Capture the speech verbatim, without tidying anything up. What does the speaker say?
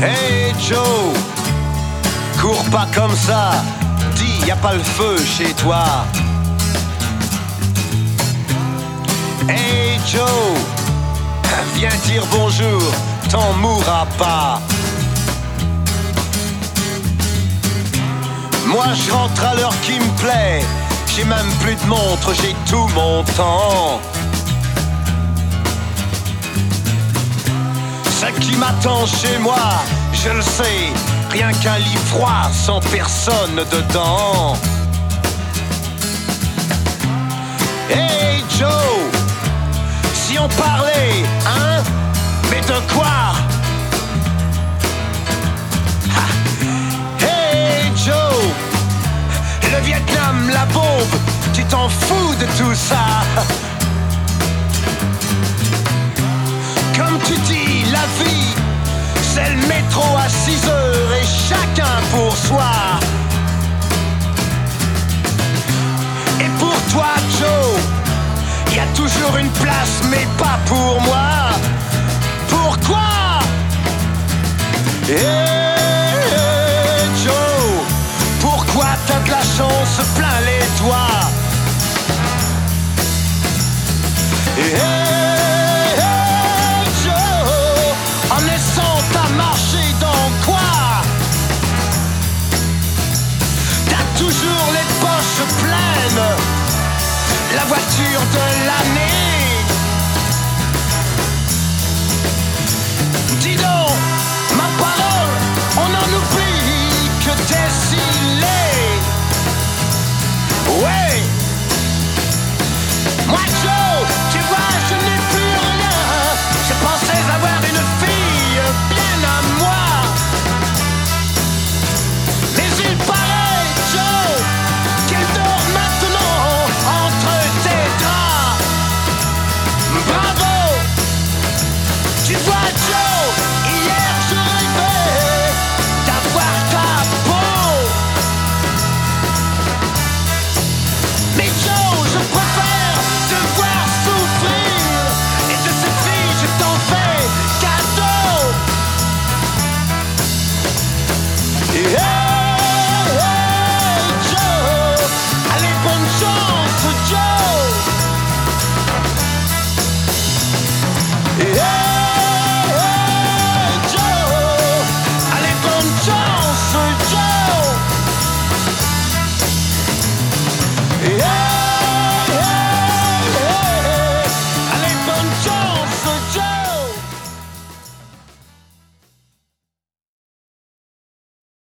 Hey Joe, cours pas comme ça, dis y a pas le feu chez toi. Hey Joe, viens dire bonjour, t'en mourras pas. Moi je rentre à l'heure qui me plaît, j'ai même plus de montre, j'ai tout mon temps. Ce qui m'attend chez moi, je le sais, rien qu'un lit froid sans personne dedans. Hey Joe, si on parlait, hein, mais de quoi? Ha. Hey Joe, le Vietnam, la bombe, tu t'en fous de tout ça? Comme tu dis, la vie, c'est le métro à six heures et chacun pour soi. Et pour toi, Joe, y a toujours une place, mais pas pour moi. Pourquoi? Et